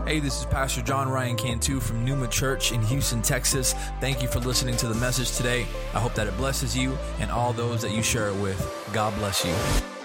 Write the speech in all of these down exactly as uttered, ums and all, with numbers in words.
Hey, this is Pastor John Ryan Cantu from Pneuma Church in Houston, Texas. Thank you for listening to the message today. I hope that it blesses you and all those that you share it with. God bless you.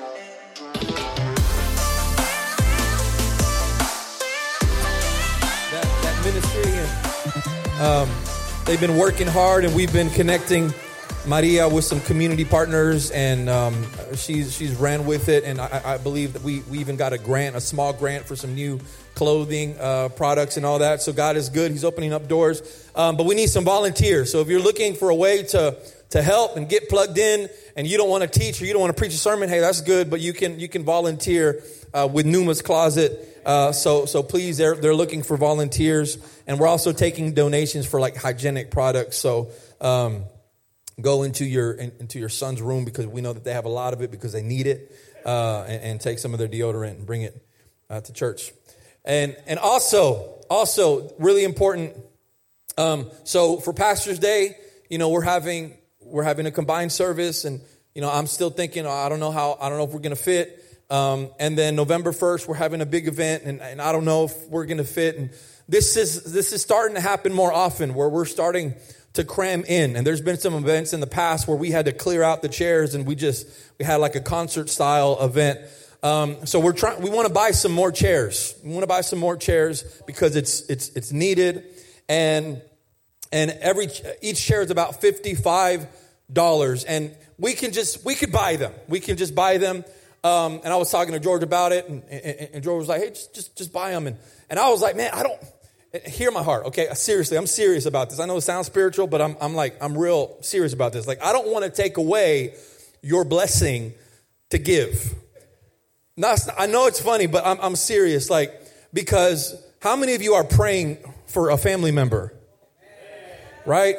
That, that ministry, and um, they've been working hard, and we've been connecting Maria with some community partners, and um, she's she's ran with it, and I, I believe that we, we even got a grant, a small grant for some new clothing uh, products and all that. So God is good. He's opening up doors. Um, but we need some volunteers. So if you're looking for a way to to help and get plugged in, and you don't want to teach or you don't want to preach a sermon, hey, that's good. But you can you can volunteer uh, with Pneuma's Closet. Uh, so so please, they're they're looking for volunteers, and we're also taking donations for like hygienic products. So um, go into your in, into your son's room, because we know that they have a lot of it because they need it, uh, and, and take some of their deodorant and bring it uh, to church. And and also, also really important. Um, so for Pastor's Day, you know, we're having we're having a combined service, and you know, I'm still thinking, oh, I don't know how, I don't know if we're going to fit. Um, and then November first, we're having a big event, and, and I don't know if we're going to fit. And this is this is starting to happen more often, where we're starting to cram in. And there's been some events in the past where we had to clear out the chairs, and we just we had like a concert style event. Um, so we're trying, we want to buy some more chairs. We want to buy some more chairs because it's, it's, it's needed. And, and every, each chair is about fifty-five dollars, and we can just, we could buy them. We can just buy them. Um, and I was talking to George about it, and, and, and George was like, hey, just, just, just buy them. And, and I was like, man, I don't, hear my heart. Okay. Seriously, I'm serious about this. I know it sounds spiritual, but I'm, I'm like, I'm real serious about this. Like, I don't want to take away your blessing to give. Not, I know it's funny, but I'm, I'm serious. Like, because how many of you are praying for a family member? Right?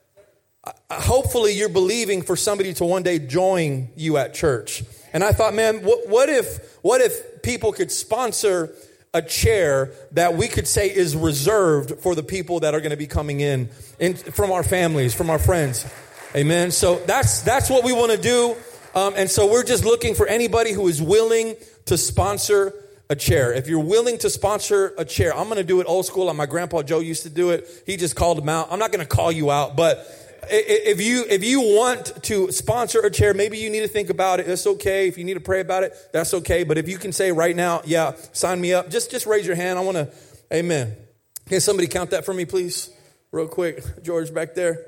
Hopefully you're believing for somebody to one day join you at church. And I thought, man, what, what if, what if people could sponsor a chair that we could say is reserved for the people that are going to be coming in, in from our families, from our friends. Amen. So that's, that's what we want to do. Um, and so we're just looking for anybody who is willing to sponsor a chair. If you're willing to sponsor a chair, I'm going to do it old school. My grandpa Joe used to do it. He just called them out. I'm not going to call you out, but if you if you want to sponsor a chair, maybe you need to think about it. That's okay. If you need to pray about it, that's okay. But if you can say right now, yeah, sign me up. Just just raise your hand. I want to. Amen. Can somebody count that for me, please, real quick? George back there.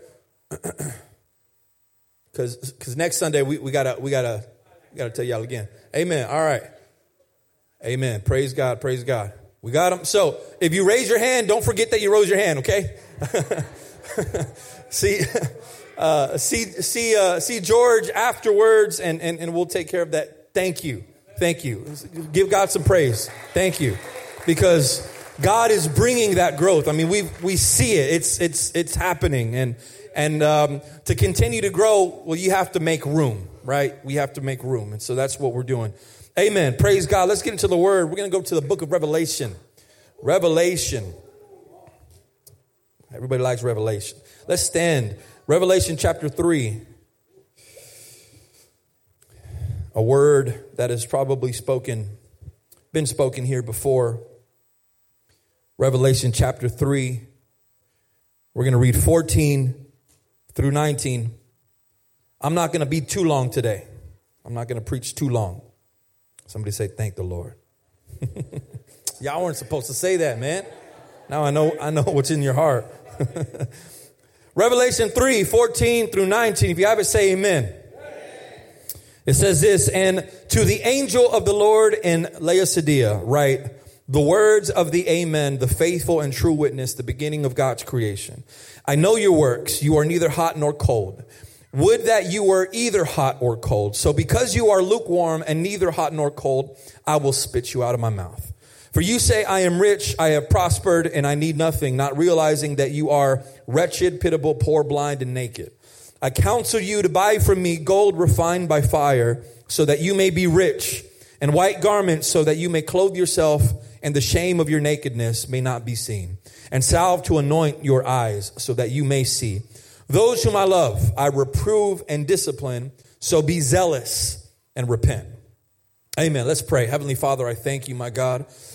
Because because next Sunday we, we gotta we gotta we gotta tell y'all again. Amen. All right. Amen. Praise God. Praise God. We got them. So if you raise your hand, don't forget that you rose your hand. Okay. see, uh, see, see, uh, see George afterwards, and, and and we'll take care of that. Thank you. Thank you. Give God some praise. Thank you, because God is bringing that growth. I mean, we we see it. It's it's it's happening, and. And um, to continue to grow, well, you have to make room, right? We have to make room. And so that's what we're doing. Amen. Praise God. Let's get into the word. We're going to go to the book of Revelation. Revelation. Everybody likes Revelation. Let's stand. Revelation chapter three. A word that is probably spoken, been spoken here before. Revelation chapter three. We're going to read fourteen through nineteen. I'm not going to be too long today. I'm not going to preach too long. Somebody say, thank the Lord. Y'all weren't supposed to say that, man. Now I know I know what's in your heart. Revelation three, fourteen through nineteen. If you have it, say amen. It says this, and to the angel of the Lord in Laodicea, write the words of the Amen, the faithful and true witness, the beginning of God's creation. I know your works. You are neither hot nor cold. Would that you were either hot or cold. So because you are lukewarm and neither hot nor cold, I will spit you out of my mouth. For you say, I am rich, I have prospered, and I need nothing, not realizing that you are wretched, pitiable, poor, blind, and naked. I counsel you to buy from me gold refined by fire, so that you may be rich, and white garments, so that you may clothe yourself, and the shame of your nakedness may not be seen, and salve to anoint your eyes, so that you may see. Those whom I love, I reprove and discipline, so be zealous and repent. Amen. Let's pray. Heavenly Father, I thank you, my God,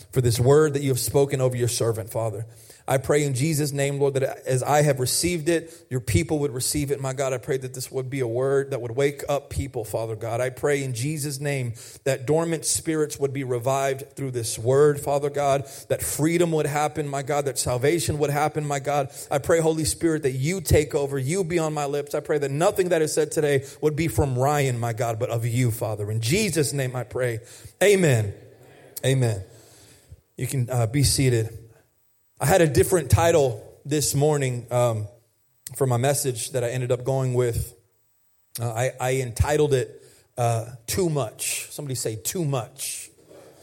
for this word that you have spoken over your servant, Father. I pray in Jesus' name, Lord, that as I have received it, your people would receive it. My God, I pray that this would be a word that would wake up people, Father God. I pray in Jesus' name that dormant spirits would be revived through this word, Father God, that freedom would happen, my God, that salvation would happen, my God. I pray, Holy Spirit, that you take over, you be on my lips. I pray that nothing that is said today would be from Ryan, my God, but of you, Father. In Jesus' name I pray. Amen. Amen. You can uh, be seated. I had a different title this morning um, for my message that I ended up going with. Uh, I, I entitled it uh, Too Much. Somebody say Too Much.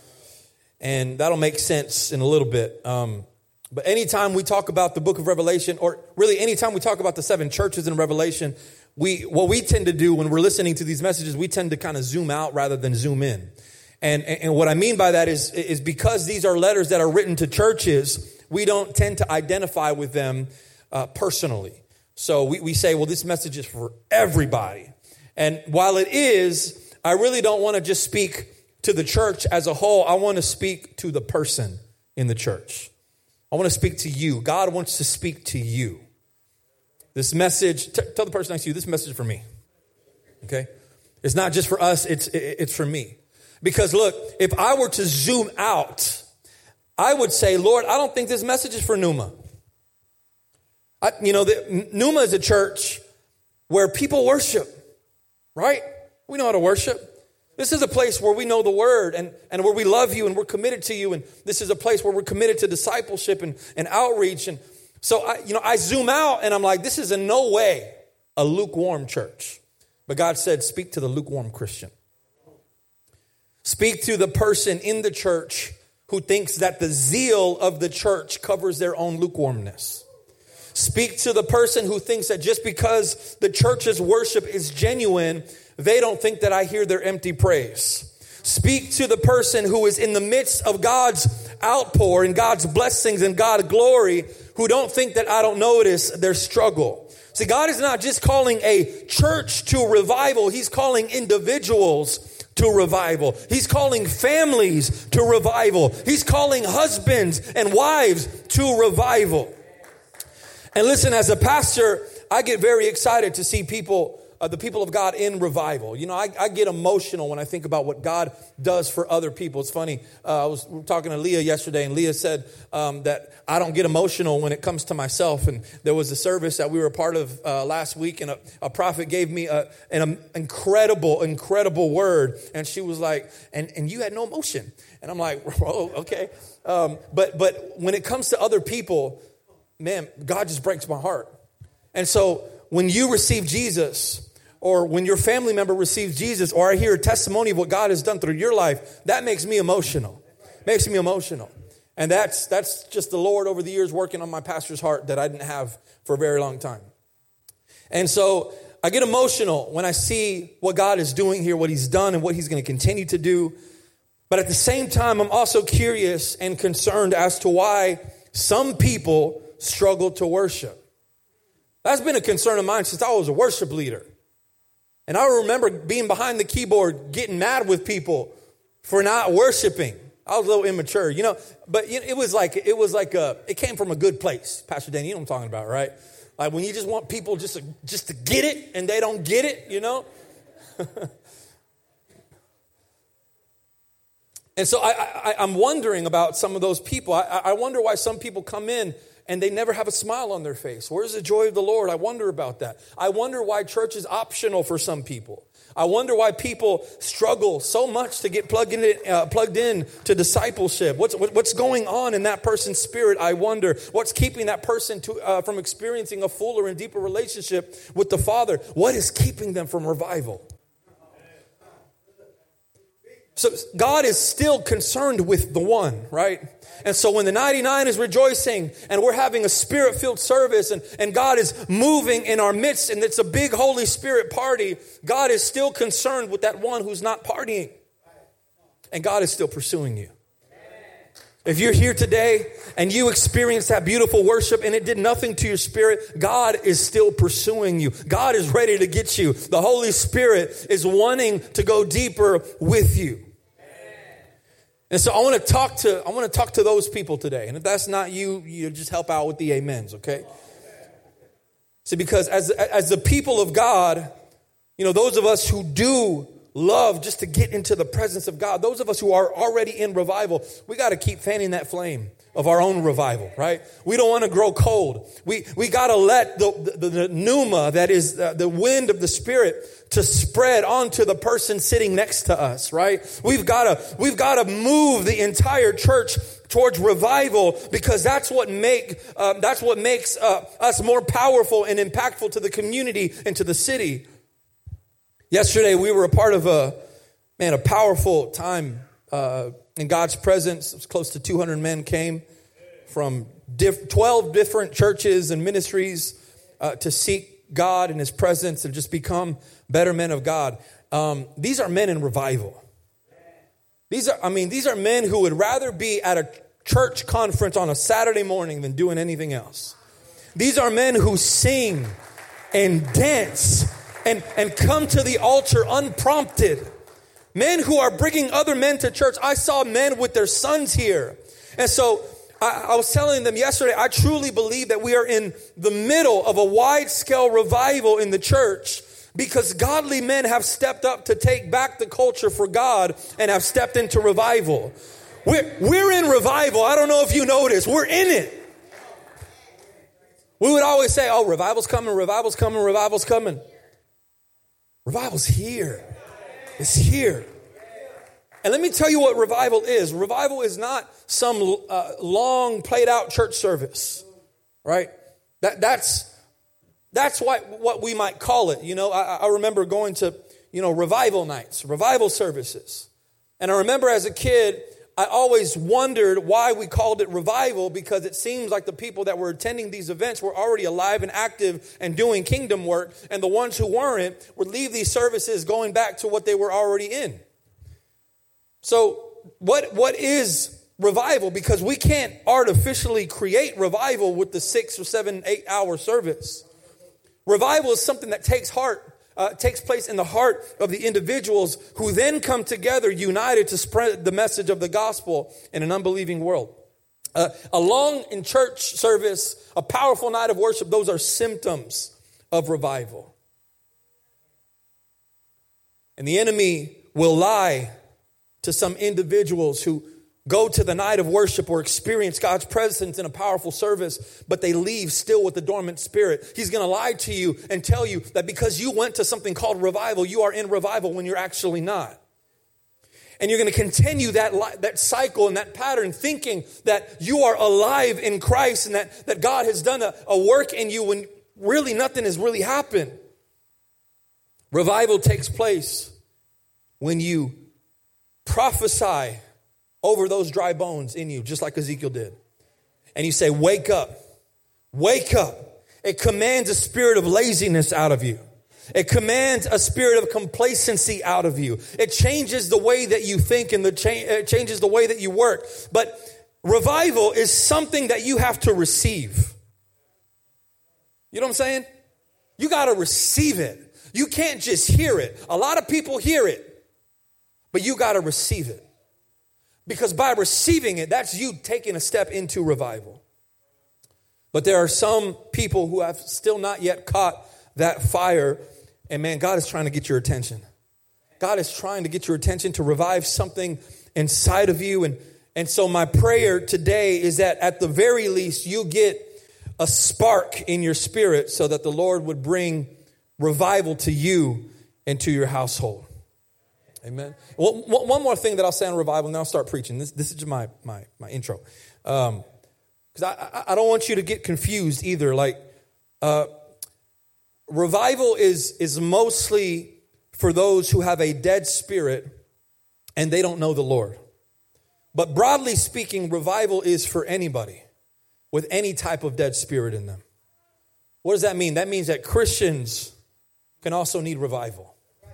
And that'll make sense in a little bit. Um, but anytime we talk about the book of Revelation, or really anytime we talk about the seven churches in Revelation, we what we tend to do when we're listening to these messages, we tend to kind of zoom out rather than zoom in. And, and what I mean by that is, is because these are letters that are written to churches, we don't tend to identify with them uh, personally. So we, we say, well, this message is for everybody. And while it is, I really don't want to just speak to the church as a whole. I want to speak to the person in the church. I want to speak to you. God wants to speak to you. This message, t- tell the person next to you, this message is for me. Okay? It's not just for us, it's it, it's for me. Because look, if I were to zoom out, I would say, Lord, I don't think this message is for Pneuma. I, you know, the, Pneuma is a church where people worship, right? We know how to worship. This is a place where we know the word and, and where we love you and we're committed to you. And this is a place where we're committed to discipleship and, and outreach. And so, I, you know, I zoom out and I'm like, this is in no way a lukewarm church. But God said, speak to the lukewarm Christian. Speak to the person in the church who thinks that the zeal of the church covers their own lukewarmness. Speak to the person who thinks that just because the church's worship is genuine, they don't think that I hear their empty praise. Speak to the person who is in the midst of God's outpour and God's blessings and God's glory, who don't think that I don't notice their struggle. See, God is not just calling a church to revival. He's calling individuals to revival. He's calling families to revival. He's calling husbands and wives to revival. And listen, as a pastor, I get very excited to see people, uh, the people of God in revival. You know, I, I get emotional when I think about what God does for other people. It's funny. Uh, I was talking to Leah yesterday, and Leah said um, that I don't get emotional when it comes to myself. And there was a service that we were a part of uh, last week, and a, a prophet gave me a, an incredible, incredible word. And she was like, and, and you had no emotion. And I'm like, oh, okay. Um, but but when it comes to other people, man, God just breaks my heart. And so when you receive Jesus, or when your family member receives Jesus, or I hear a testimony of what God has done through your life, that makes me emotional. Makes me emotional. And that's that's just the Lord over the years working on my pastor's heart that I didn't have for a very long time. And so I get emotional when I see what God is doing here, what he's done and what he's going to continue to do. But at the same time, I'm also curious and concerned as to why some people struggle to worship. That's been a concern of mine since I was a worship leader. And I remember being behind the keyboard, getting mad with people for not worshiping. I was a little immature, you know, but it was like, it was like a, it came from a good place. Pastor Danny, you know what I'm talking about, right? Like when you just want people just to, just to get it and they don't get it, you know? And so I, I, I'm wondering about some of those people. I, I wonder why some people come in and they never have a smile on their face. Where's the joy of the Lord? I wonder about that. I wonder why church is optional for some people. I wonder why people struggle so much to get plugged in, uh, plugged in to discipleship. What's what's going on in that person's spirit? I wonder what's keeping that person to, uh, from experiencing a fuller and deeper relationship with the Father. What is keeping them from revival? So God is still concerned with the one, right? And so when the ninety-nine is rejoicing and we're having a spirit-filled service and, and God is moving in our midst and it's a big Holy Spirit party, God is still concerned with that one who's not partying. And God is still pursuing you. If you're here today and you experienced that beautiful worship and it did nothing to your spirit, God is still pursuing you. God is ready to get you. The Holy Spirit is wanting to go deeper with you. And so I want to talk to I want to talk to those people today. And if that's not you, you just help out with the amens, okay? See, because as as the people of God, you know, those of us who do love just to get into the presence of God, those of us who are already in revival, we got to keep fanning that flame of our own revival, right? We don't want to grow cold. We we got to let the, the, the pneuma, that is the, the wind of the Spirit, to spread onto the person sitting next to us, right? We've got to we've got to move the entire church towards revival, because that's what make uh, that's what makes uh, us more powerful and impactful to the community and to the city. Yesterday we were a part of a man a powerful time uh, in God's presence. It was close to two hundred men came from diff- twelve different churches and ministries uh, to seek God and His presence and just become better men of God. Um, these are men in revival. These are, I mean, these are men who would rather be at a church conference on a Saturday morning than doing anything else. These are men who sing and dance and, and come to the altar unprompted. Men who are bringing other men to church. I saw men with their sons here. And so I, I was telling them yesterday, I truly believe that we are in the middle of a wide-scale revival in the church, because godly men have stepped up to take back the culture for God and have stepped into revival. We're, we're in revival. I don't know if you noticed. We're in it. We would always say, oh, revival's coming, revival's coming, revival's coming. Revival's here. It's here. And let me tell you what revival is. Revival is not some uh, long played out church service, right? That that's that's what what we might call it. You know, I, I remember going to, you know, revival nights, revival services. And I remember as a kid, I always wondered why we called it revival, because it seems like the people that were attending these events were already alive and active and doing kingdom work. And the ones who weren't would leave these services going back to what they were already in. So what what is revival? Because we can't artificially create revival with the six or seven, eight hour service. Revival is something that takes heart. Uh, takes place in the heart of the individuals who then come together united to spread the message of the gospel in an unbelieving world. Uh, a long in church service, a powerful night of worship, those are symptoms of revival. And the enemy will lie to some individuals who go to the night of worship or experience God's presence in a powerful service, but they leave still with the dormant spirit. He's going to lie to you and tell you that because you went to something called revival, you are in revival when you're actually not. And you're going to continue that that cycle and that pattern, thinking that you are alive in Christ and that, that God has done a, a work in you when really nothing has really happened. Revival takes place when you prophesy over those dry bones in you, just like Ezekiel did. And you say, wake up, wake up. It commands a spirit of laziness out of you. It commands a spirit of complacency out of you. It changes the way that you think and the cha- it changes the way that you work. But revival is something that you have to receive. You know what I'm saying? You got to receive it. You can't just hear it. A lot of people hear it, but you got to receive it. Because by receiving it, that's you taking a step into revival. But there are some people who have still not yet caught that fire. And man, God is trying to get your attention. God is trying to get your attention to revive something inside of you. And, and so my prayer today is that at the very least, you get a spark in your spirit so that the Lord would bring revival to you and to your household. Amen. Well, one more thing that I'll say on revival, and then I'll start preaching. This, this is my my my intro, because um, I I don't want you to get confused either. Like, uh, revival is is mostly for those who have a dead spirit and they don't know the Lord. But broadly speaking, revival is for anybody with any type of dead spirit in them. What does that mean? That means that Christians can also need revival.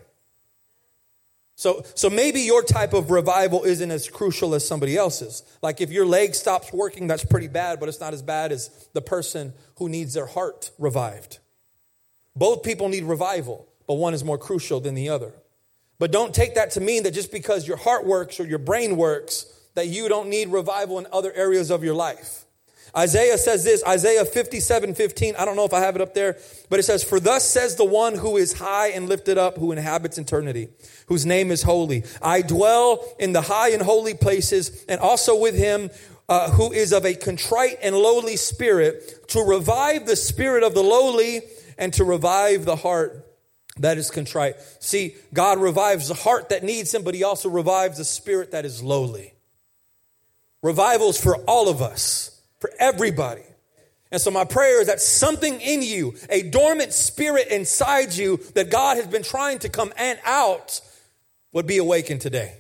So so maybe your type of revival isn't as crucial as somebody else's. Like if your leg stops working, that's pretty bad, but it's not as bad as the person who needs their heart revived. Both people need revival, but one is more crucial than the other. But don't take that to mean that just because your heart works or your brain works, that you don't need revival in other areas of your life. Isaiah says this, Isaiah fifty-seven fifteen. I don't know if I have it up there, but it says, "For thus says the one who is high and lifted up, who inhabits eternity, whose name is holy. I dwell in the high and holy places, and also with him uh, who is of a contrite and lowly spirit, to revive the spirit of the lowly and to revive the heart that is contrite." See, God revives the heart that needs him, but he also revives the spirit that is lowly. Revivals for all of us. For everybody. And so my prayer is that something in you, a dormant spirit inside you that God has been trying to come and out, would be awakened today.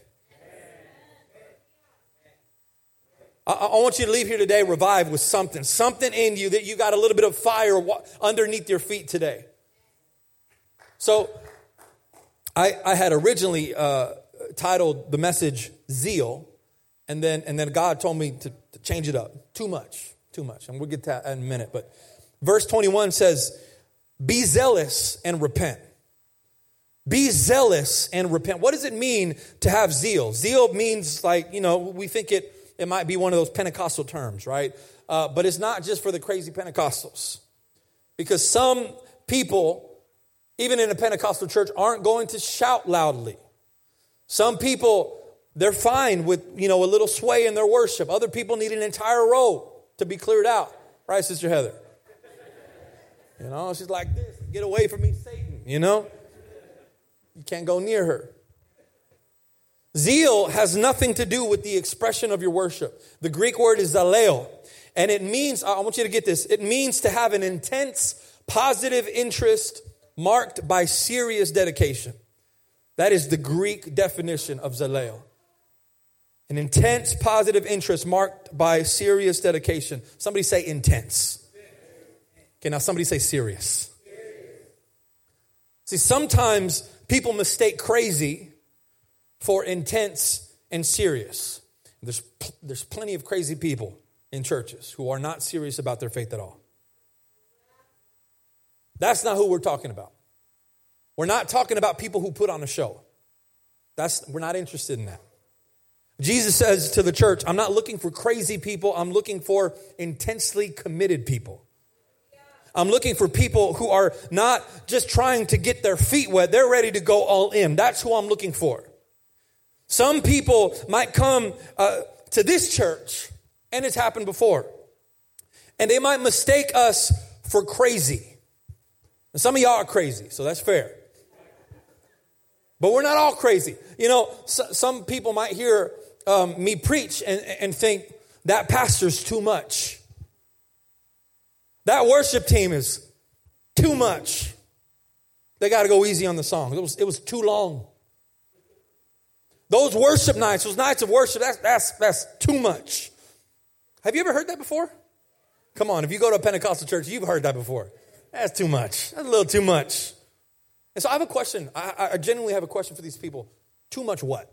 I, I want you to leave here today revived with something. Something in you that you got a little bit of fire underneath your feet today. So I, I had originally uh, titled the message Zeal. And then and then God told me to, to change it up. Too much. Too much. And we'll get to that in a minute. But verse twenty-one says, "Be zealous and repent." Be zealous and repent. What does it mean to have zeal? Zeal means, like, you know, we think it, it might be one of those Pentecostal terms, right? Uh, but it's not just for the crazy Pentecostals. Because some people, even in a Pentecostal church, aren't going to shout loudly. Some people, they're fine with, you know, a little sway in their worship. Other people need an entire row to be cleared out. Right, Sister Heather? You know, she's like this. "Get away from me, Satan." You know? You can't go near her. Zeal has nothing to do with the expression of your worship. The Greek word is zaleo. And it means, I want you to get this, it means to have an intense, positive interest marked by serious dedication. That is the Greek definition of zaleo. An intense, positive interest marked by serious dedication. Somebody say intense. Okay, now somebody say serious. See, sometimes people mistake crazy for intense and serious. There's, there's plenty of crazy people in churches who are not serious about their faith at all. That's not who we're talking about. We're not talking about people who put on a show. That's, we're not interested in that. Jesus says to the church, "I'm not looking for crazy people. I'm looking for intensely committed people. I'm looking for people who are not just trying to get their feet wet. They're ready to go all in. That's who I'm looking for." Some people might come uh, to this church, and it's happened before, and they might mistake us for crazy. And some of y'all are crazy, so that's fair. But we're not all crazy. You know, so, some people might hear um, me preach and, and think that pastor's too much. That worship team is too much. They got to go easy on the song. It was, it was too long. Those worship nights, those nights of worship, that's, that's, that's too much. Have you ever heard that before? Come on, if you go to a Pentecostal church, you've heard that before. That's too much. That's a little too much. And so I have a question. I, I genuinely have a question for these people. Too much what?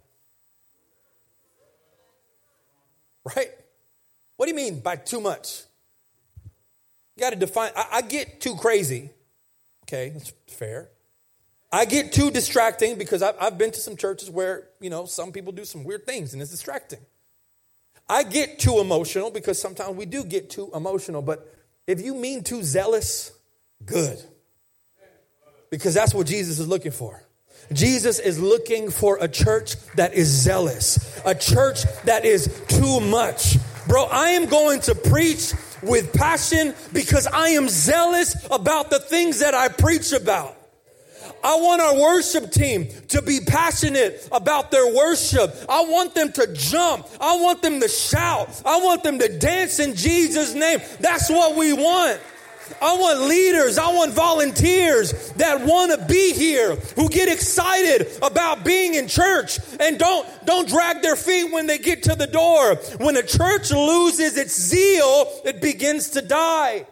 Right? What do you mean by too much? You got to define. I, I get too crazy. Okay, that's fair. I get too distracting because I've, I've been to some churches where, you know, some people do some weird things and it's distracting. I get too emotional because sometimes we do get too emotional. But if you mean too zealous, good. Because that's what Jesus is looking for. Jesus is looking for a church that is zealous. A church that is too much. Bro, I am going to preach with passion because I am zealous about the things that I preach about. I want our worship team to be passionate about their worship. I want them to jump. I want them to shout. I want them to dance in Jesus' name. That's what we want. I want leaders, I want volunteers that want to be here, who get excited about being in church and don't, don't drag their feet when they get to the door. When a church loses its zeal, it begins to die.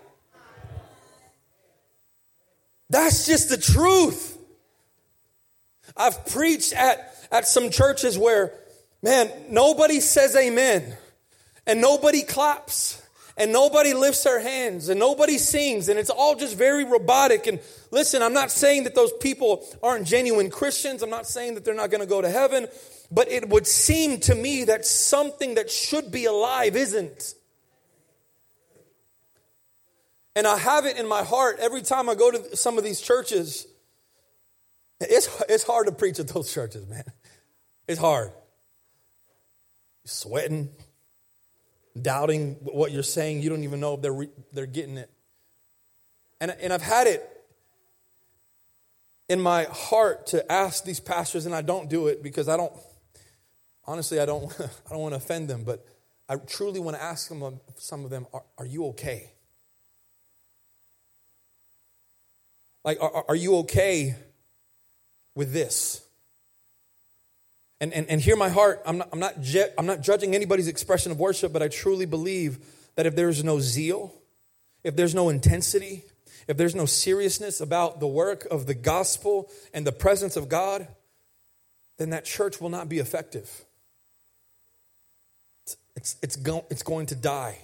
That's just the truth. I've preached at, at some churches where, man, nobody says amen and nobody claps. and nobody lifts their hands and nobody sings and it's all just very robotic. And listen, I'm not saying that those people aren't genuine Christians. I'm not saying that they're not going to go to heaven. But it would seem to me that something that should be alive isn't. And I have it in my heart every time I go to some of these churches. It's, it's hard to preach at those churches, man. It's hard. You're sweating, doubting what you're saying. You don't even know if they're re- they're getting it. And, and I've had it in my heart to ask these pastors, and I don't do it because I don't, honestly, I don't, I don't want to offend them, but I truly want to ask them, some of them, are, are you okay? Like, are, are you okay with this? And, and and hear my heart. I'm not I'm not ju- I'm not judging anybody's expression of worship, but I truly believe that if there's no zeal, if there's no intensity, if there's no seriousness about the work of the gospel and the presence of God, then that church will not be effective. It's it's it's, go- it's going to die.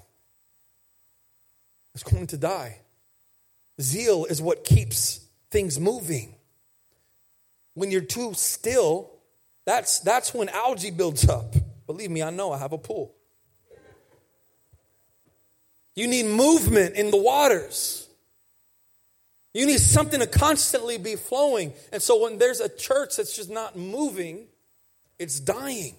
It's going to die. Zeal is what keeps things moving. When you're too still, That's that's when algae builds up. Believe me, I know, I have a pool. You need movement in the waters. You need something to constantly be flowing. And so when there's a church that's just not moving, it's dying.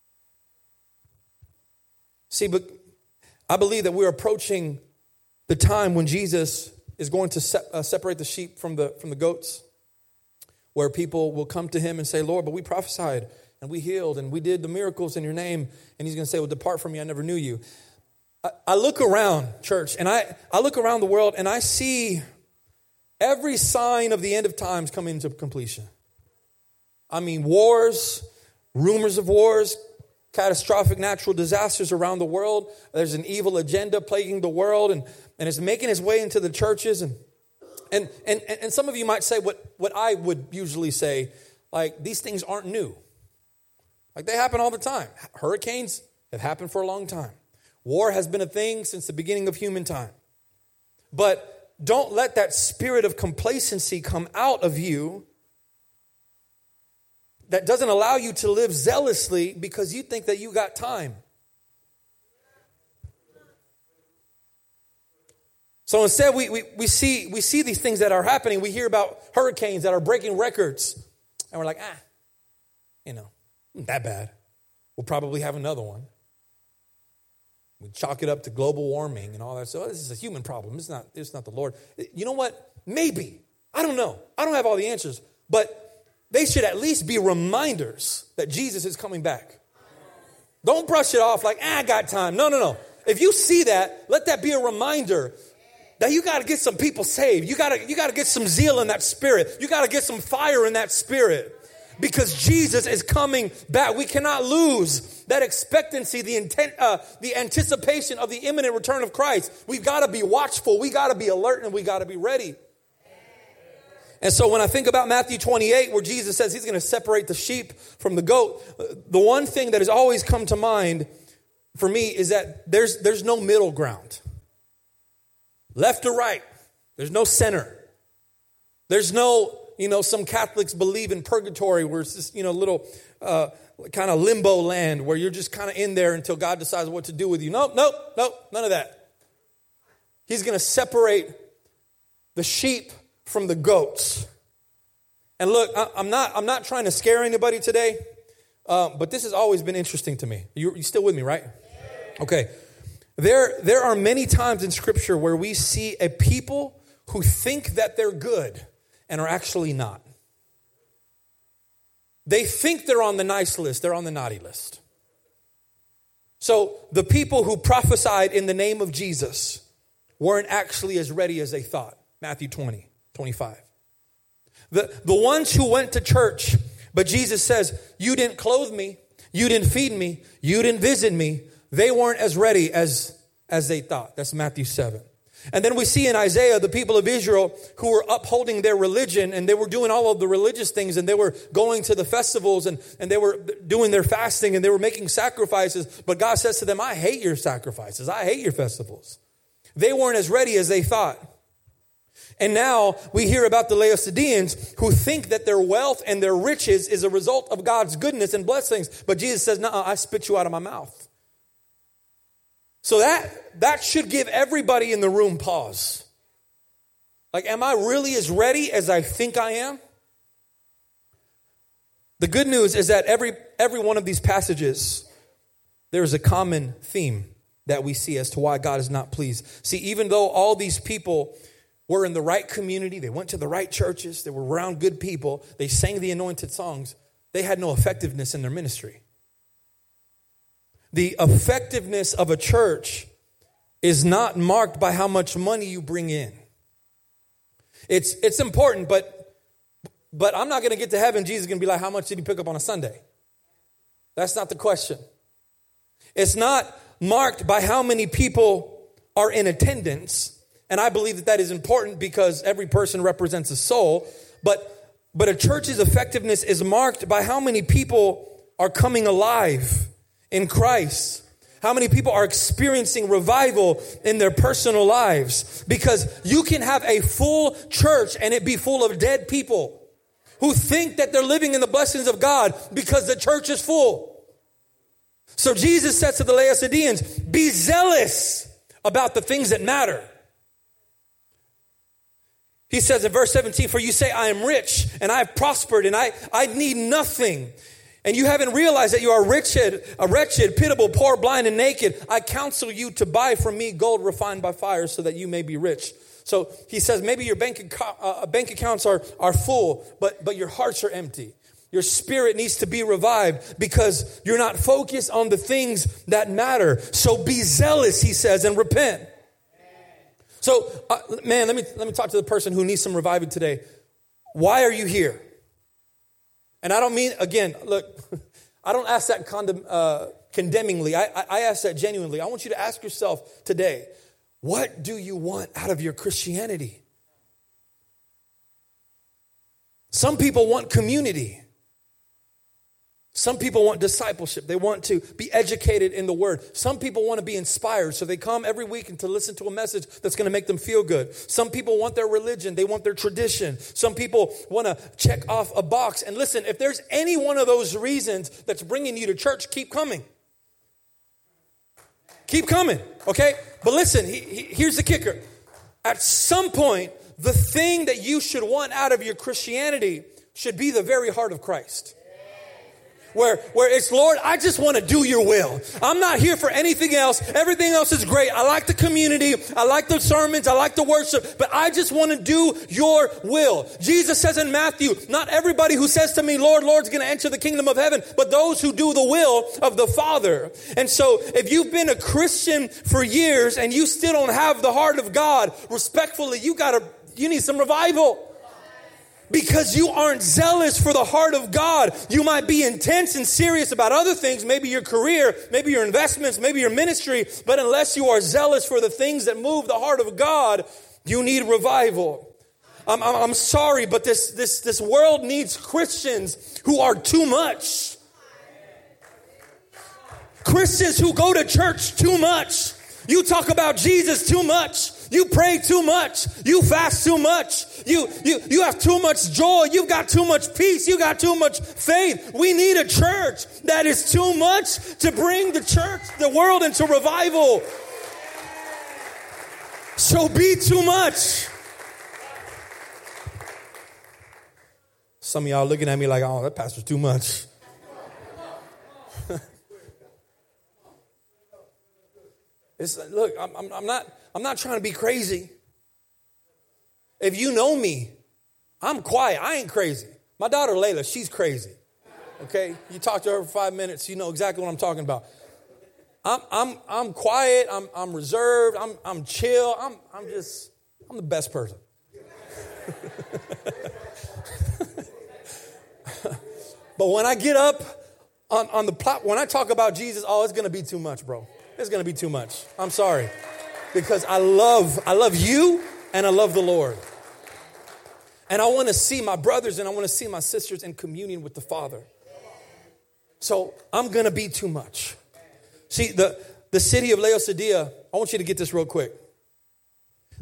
See, but I believe that we're approaching the time when Jesus is going to se- uh, separate the sheep from the from the goats, where people will come to him and say, Lord, but we prophesied and we healed and we did the miracles in your name. And he's going to say, well, depart from me, I never knew you. I, I look around, church, and I, I look around the world and I see every sign of the end of times coming to completion. I mean, wars, rumors of wars, catastrophic natural disasters around the world. There's an evil agenda plaguing the world, and, and it's making its way into the churches. And And, and and some of you might say what, what I would usually say, like, these things aren't new. Like, they happen all the time. Hurricanes have happened for a long time. War has been a thing since the beginning of human time. But don't let that spirit of complacency come out of you that doesn't allow you to live zealously because you think that you got time. So instead, we, we, we see we see these things that are happening. We hear about hurricanes that are breaking records. And we're like, ah, you know, not that bad. We'll probably have another one. We chalk it up to global warming and all that. So this is a human problem. It's not, it's not the Lord. You know what? Maybe. I don't know. I don't have all the answers. But they should at least be reminders that Jesus is coming back. Don't brush it off like, ah, I got time. No, no, no. If you see that, let that be a reminder that you got to get some people saved. You got to you got to get some zeal in that spirit. You got to get some fire in that spirit, because Jesus is coming back. We cannot lose that expectancy, the intent, uh, the anticipation of the imminent return of Christ. We've got to be watchful. We got to be alert, and we got to be ready. And so when I think about Matthew twenty-eight, where Jesus says he's going to separate the sheep from the goat, the one thing that has always come to mind for me is that there's there's no middle ground. Left or right. There's no center. There's no, you know, some Catholics believe in purgatory where it's just, you know, little uh, kind of limbo land where you're just kind of in there until God decides what to do with you. Nope, nope, nope, none of that. He's going to separate the sheep from the goats. And look, I, I'm not I'm not trying to scare anybody today, uh, but this has always been interesting to me. You, you still with me, right? Okay. There, there are many times in Scripture where we see a people who think that they're good and are actually not. They think they're on the nice list. They're on the naughty list. So the people who prophesied in the name of Jesus weren't actually as ready as they thought. Matthew twenty, twenty-five. The, the ones who went to church, but Jesus says, you didn't clothe me, you didn't feed me, you didn't visit me. They weren't as ready as, as they thought. That's Matthew seven. And then we see in Isaiah the people of Israel who were upholding their religion, and they were doing all of the religious things, and they were going to the festivals, and, and they were doing their fasting, and they were making sacrifices. But God says to them, I hate your sacrifices. I hate your festivals. They weren't as ready as they thought. And now we hear about the Laodiceans who think that their wealth and their riches is a result of God's goodness and blessings. But Jesus says, no, I spit you out of my mouth. So that, that should give everybody in the room pause. Like, am I really as ready as I think I am? The good news is that every, every one of these passages, there's a common theme that we see as to why God is not pleased. See, even though all these people were in the right community, they went to the right churches, they were around good people, they sang the anointed songs, they had no effectiveness in their ministry. The effectiveness of a church is not marked by how much money you bring in. It's it's important, but but I'm not going to get to heaven. Jesus is going to be like, how much did you pick up on a Sunday? That's not the question. It's not marked by how many people are in attendance. And I believe that that is important because every person represents a soul. But, but a church's effectiveness is marked by how many people are coming alive in Christ. How many people are experiencing revival in their personal lives. Because you can have a full church and it be full of dead people who think that they're living in the blessings of God because the church is full. So Jesus says to the Laodiceans, be zealous about the things that matter. He says in verse seventeen, for you say, I am rich and I have prospered and I, I need nothing. And you haven't realized that you are wretched, a wretched, pitiable, poor, blind, and naked. I counsel you to buy from me gold refined by fire so that you may be rich. So he says maybe your bank, account, uh, bank accounts are, are full, but, but your hearts are empty. Your spirit needs to be revived because you're not focused on the things that matter. So be zealous, he says, and repent. So, uh, man, let me let me talk to the person who needs some reviving today. Why are you here? And I don't mean, again, look, I don't ask that condemn, uh, condemningly. I, I, I ask that genuinely. I want you to ask yourself today, what do you want out of your Christianity? Some people want community. Some people want discipleship. They want to be educated in the word. Some people want to be inspired. So they come every week and to listen to a message that's going to make them feel good. Some people want their religion. They want their tradition. Some people want to check off a box. And listen, if there's any one of those reasons that's bringing you to church, keep coming. Keep coming, okay? But listen, he, he, here's the kicker. At some point, the thing that you should want out of your Christianity should be the very heart of Christ. Where, where it's, Lord, I just want to do your will. I'm not here for anything else. Everything else is great. I like the community. I like the sermons. I like the worship. But I just want to do your will. Jesus says in Matthew, not everybody who says to me, Lord, Lord, is going to enter the kingdom of heaven, but those who do the will of the Father. And so if you've been a Christian for years and you still don't have the heart of God, respectfully, you got to, you need some revival. Because you aren't zealous for the heart of God. You might be intense and serious about other things, maybe your career, maybe your investments, maybe your ministry. But unless you are zealous for the things that move the heart of God, you need revival. I'm, I'm, I'm sorry, but this, this, this world needs Christians who are too much. Christians who go to church too much. You talk about Jesus too much. You pray too much. You fast too much. You, you, you have too much joy. You've got too much peace. You got too much faith. We need a church that is too much to bring the church, the world into revival. So be too much. Some of y'all looking at me like, oh, that pastor's too much. It's, look, I'm, I'm, I'm not... I'm not trying to be crazy. If you know me, I'm quiet. I ain't crazy. My daughter Layla, she's crazy. Okay? You talk to her for five minutes, you know exactly what I'm talking about. I'm I'm I'm quiet, I'm I'm reserved, I'm I'm chill. I'm I'm just I'm the best person. But when I get up on, on the plot, when I talk about Jesus, oh, it's gonna be too much, bro. It's gonna be too much. I'm sorry. Because I love, I love you and I love the Lord. And I want to see my brothers and I want to see my sisters in communion with the Father. So I'm going to be too much. See, the, the city of Laodicea, I want you to get this real quick.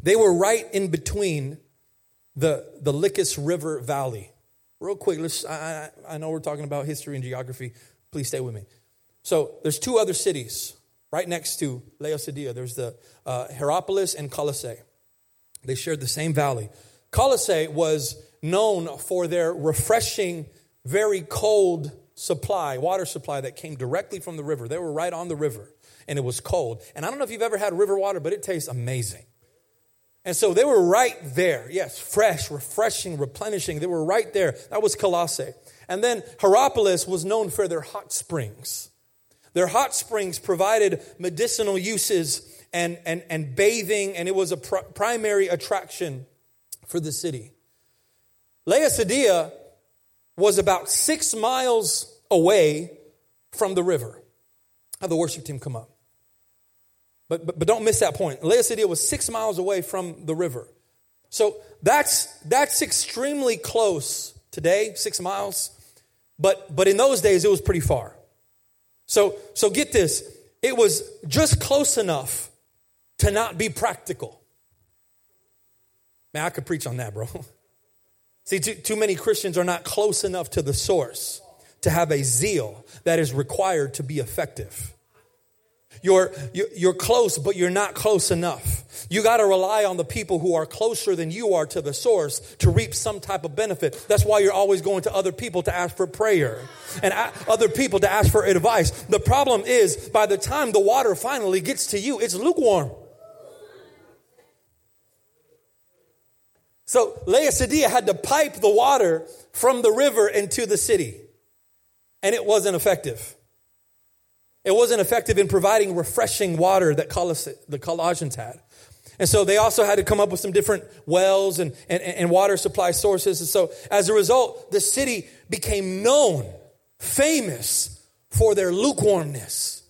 They were right in between the, the Lycus River Valley. Real quick, let's, I, I know we're talking about history and geography. Please stay with me. So there's two other cities right next to Laodicea. There's the uh, Hierapolis and Colossae. They shared the same valley. Colossae was known for their refreshing, very cold supply, water supply that came directly from the river. They were right on the river, and it was cold. And I don't know if you've ever had river water, but it tastes amazing. And so they were right there. Yes, fresh, refreshing, replenishing. They were right there. That was Colossae. And then Hierapolis was known for their hot springs. Their hot springs provided medicinal uses and, and, and bathing, and it was a pr- primary attraction for the city. Laodicea was about six miles away from the river. Have the worship team come up. But, but but don't miss that point. Laodicea was six miles away from the river. So that's that's extremely close today, six miles. But but in those days, it was pretty far. So so get this. It was just close enough to not be practical. Man, I could preach on that, bro. See, too, too many Christians are not close enough to the source to have a zeal that is required to be effective. You're, you're close, but you're not close enough. You got to rely on the people who are closer than you are to the source to reap some type of benefit. That's why you're always going to other people to ask for prayer and other people to ask for advice. The problem is, by the time the water finally gets to you, it's lukewarm. So Laodicea had to pipe the water from the river into the city, and it wasn't effective. It wasn't effective in providing refreshing water that the Colossians had. And so they also had to come up with some different wells and, and, and water supply sources. And so as a result, the city became known, famous for their lukewarmness.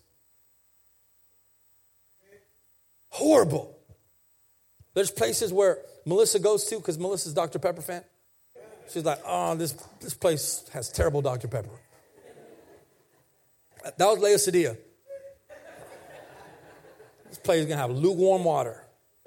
Horrible. There's places where Melissa goes to, because Melissa's Doctor Pepper fan. She's like, oh, this, this place has terrible Doctor Pepper. That was Laodicea. This place is going to have lukewarm water.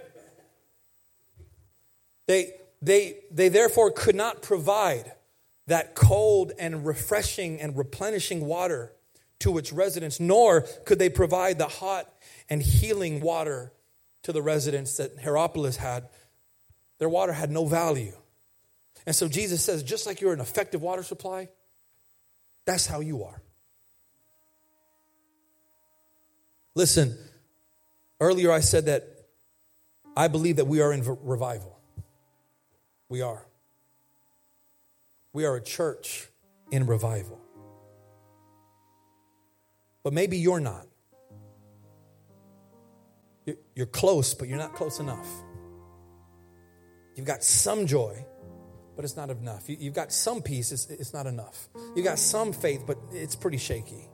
They, they, they therefore could not provide that cold and refreshing and replenishing water to its residents, nor could they provide the hot and healing water to the residents that Hierapolis had. Their water had no value. And so Jesus says, just like you're an effective water supply, that's how you are. Listen, earlier I said that I believe that we are in revival. We are. We are a church in revival. But maybe you're not. You're close, but you're not close enough. You've got some joy, but it's not enough. You've got some peace, it's not enough. You've got some faith, but it's pretty shaky.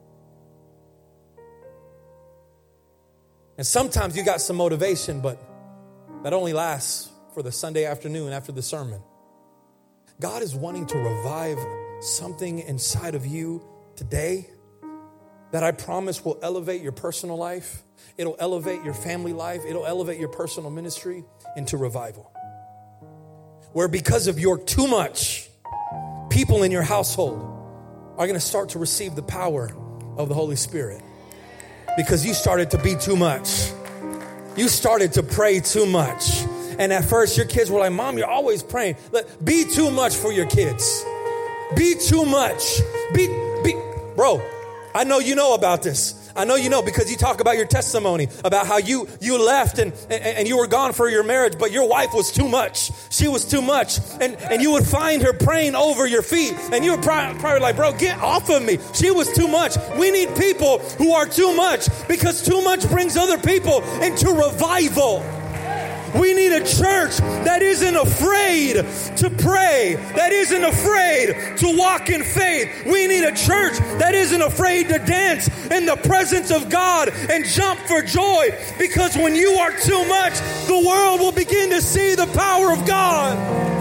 And sometimes you got some motivation, but that only lasts for the Sunday afternoon after the sermon. God is wanting to revive something inside of you today that I promise will elevate your personal life. It'll elevate your family life. It'll elevate your personal ministry into revival. Where because of your too much, people in your household are going to start to receive the power of the Holy Spirit. Because you started to be too much. You started to pray too much. And at first your kids were like, Mom, you're always praying. Let, be too much for your kids. Be too much. Be, be, bro, I know you know about this. I know you know because you talk about your testimony, about how you, you left and, and, and you were gone for your marriage, but your wife was too much. She was too much. And, and you would find her praying over your feet. And you would probably, probably like, bro, get off of me. She was too much. We need people who are too much because too much brings other people into revival. We need a church that isn't afraid to pray, that isn't afraid to walk in faith. We need a church that isn't afraid to dance in the presence of God and jump for joy, because when you are too much, the world will begin to see the power of God.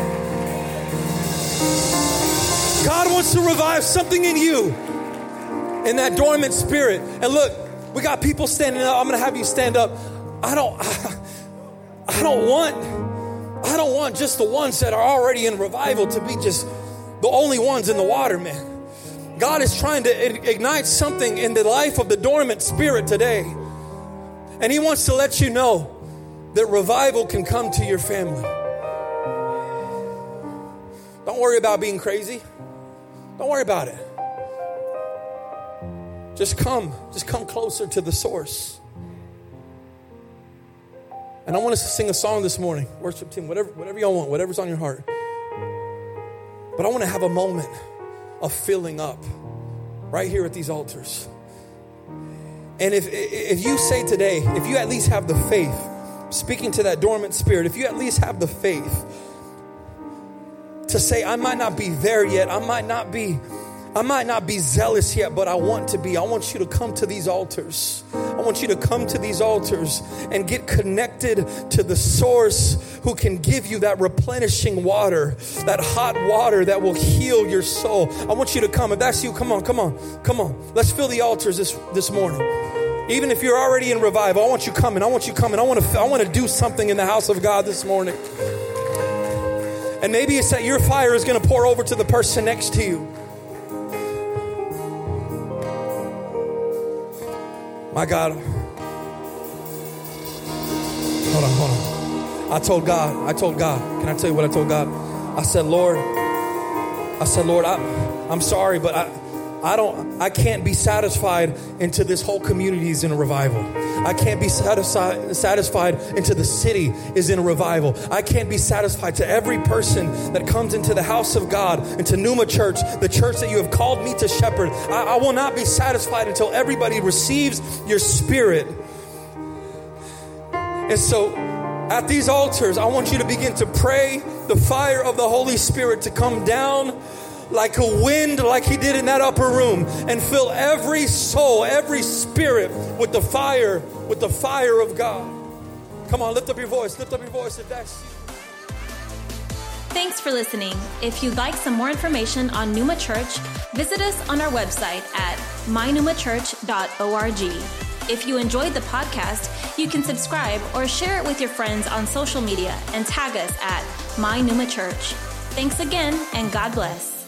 God wants to revive something in you, in that dormant spirit. And look, we got people standing up. I'm going to have you stand up. I don't... I, I don't want, I don't want just the ones that are already in revival to be just the only ones in the water, man. God is trying to ignite something in the life of the dormant spirit today. And he wants to let you know that revival can come to your family. Don't worry about being crazy. Don't worry about it. Just come. Just come closer to the source. And I want us to sing a song this morning. Worship team, whatever, whatever y'all want, whatever's on your heart. But I want to have a moment of filling up right here at these altars. And if if you say today, if you at least have the faith, speaking to that dormant spirit, if you at least have the faith to say, I might not be there yet, I might not be, I might not be zealous yet, but I want to be. I want you to come to these altars. I want you to come to these altars and get connected to the source who can give you that replenishing water, that hot water that will heal your soul. I want you to come. If that's you, come on, come on, come on. Let's fill the altars this, this morning. Even if you're already in revival, I want you coming. I want you coming. I want to, I want to do something in the house of God this morning. And maybe it's that your fire is going to pour over to the person next to you. My God. Hold on, hold on. I told God, I told God, can I tell you what I told God? I said, Lord, I said, Lord, I, I'm sorry, but I, I don't, I can't be satisfied until this whole community is in a revival. I can't be satisfied, satisfied until the city is in a revival. I can't be satisfied to every person that comes into the house of God, into Pneuma Church, the church that you have called me to shepherd. I, I will not be satisfied until everybody receives your spirit. And so at these altars, I want you to begin to pray the fire of the Holy Spirit to come down like a wind, like he did in that upper room, and fill every soul, every spirit with the fire, with the fire of God. Come on, lift up your voice, lift up your voice if that's you. Thanks for listening. If you'd like some more information on Pneuma Church, visit us on our website at my pneuma church dot org. If you enjoyed the podcast, you can subscribe or share it with your friends on social media and tag us at My Pneuma Church. Thanks again, and God bless.